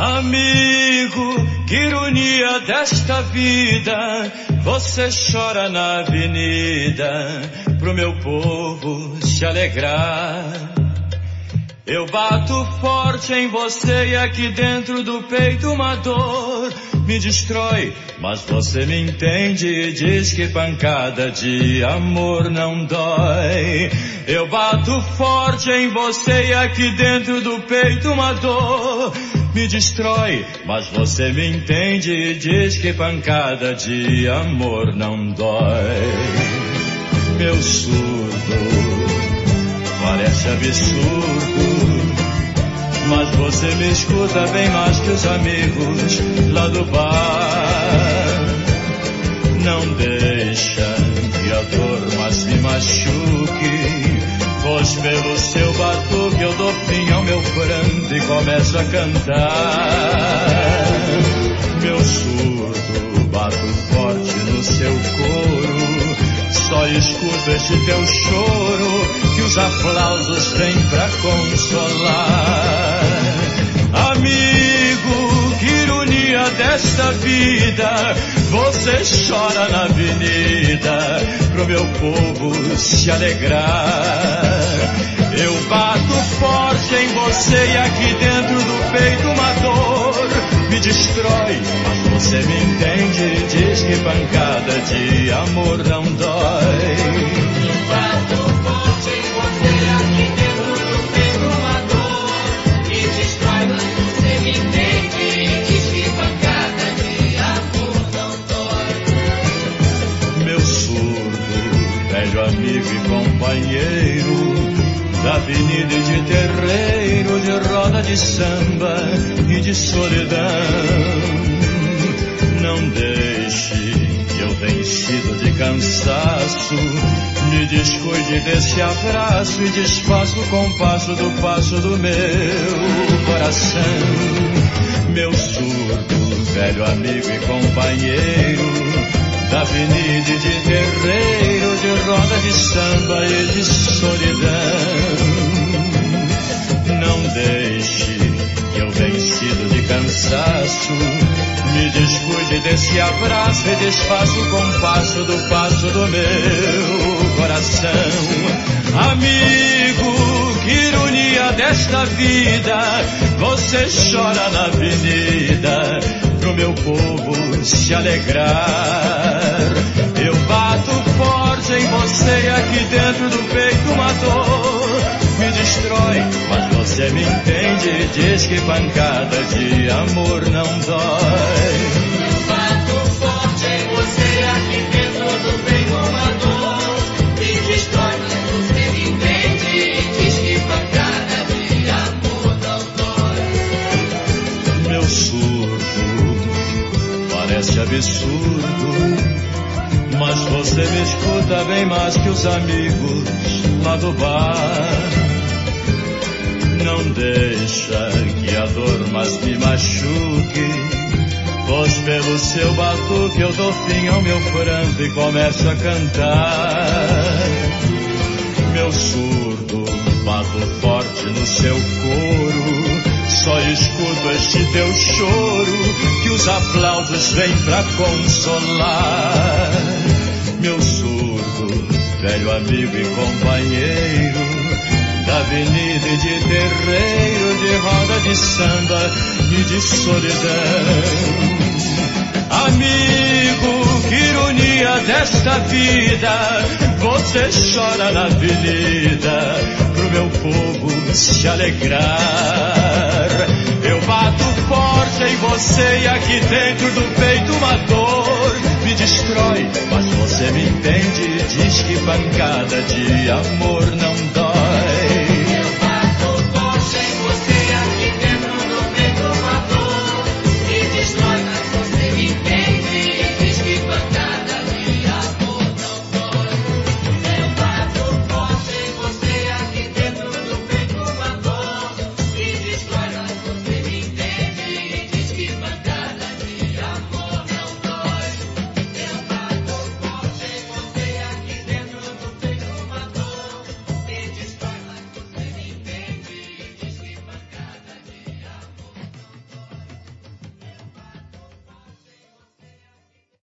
Amigo, que ironia desta vida, você chora na avenida pro meu povo se alegrar. Eu bato forte em você e aqui dentro do peito uma dor me destrói, mas você me entende e diz que pancada de amor não dói. Eu bato forte em você e aqui dentro do peito uma dor me destrói, mas você me entende e diz que pancada de amor não dói. Meu surdo parece absurdo, mas você me escuta bem mais que os amigos lá do bar. Não deixa que a dor mais me machuque, pois pelo seu batuque eu dou fim ao meu pranto e começo a cantar. Meu surdo, bato forte no seu coro, só escuto este teu choro, que os aplausos vêm pra consolar. Amigo, que ironia desta vida, você chora na avenida pro meu povo se alegrar. Eu bato forte em você e aqui dentro do peito uma dor me destrói, mas você me entende e diz que pancada de amor não dói. Eu bato forte em você e aqui dentro do peito uma dor me destrói, mas você me entende e diz que pancada de amor não dói. Meu surdo, velho amigo e companheiro, da avenida e de terreiro, de roda de samba e de solidão. Não deixe que eu vencido de cansaço me descuide desse abraço e desfaça o compasso do passo do meu coração. Meu surdo, velho amigo e companheiro, da avenida e de terreiro, de roda de samba e de solidão. Não deixe que eu vencido de cansaço me descuide desse abraço e desfaça o compasso do passo do meu coração. Amigo, que ironia desta vida, você chora na avenida pro meu povo se alegrar. Eu bato forte em você e aqui dentro do peito uma dor me destrói, mas você me entende e diz que pancada de amor não dói. Eu bato forte em você e aqui dentro do peito uma dor me destrói, mas você me entende e diz que pancada de amor não dói. Meu surdo parece absurdo, mas você me escuta bem mais que os amigos lá do bar. Não deixa que a dor mais me machuque, pois pelo seu batuque eu dou fim ao meu pranto e começo a cantar. Meu surdo, bato forte no seu coro, só escuto este teu choro, que os aplausos vêm pra consolar. Meu surdo, velho amigo e companheiro, da avenida e de terreiro, de roda de samba e de solidão. Amigo, que ironia desta vida, você chora na avenida pro meu povo se alegrar. Eu bato forte em você e aqui dentro do peito uma dor me destrói, mas você me entende e diz que pancada de amor não dói.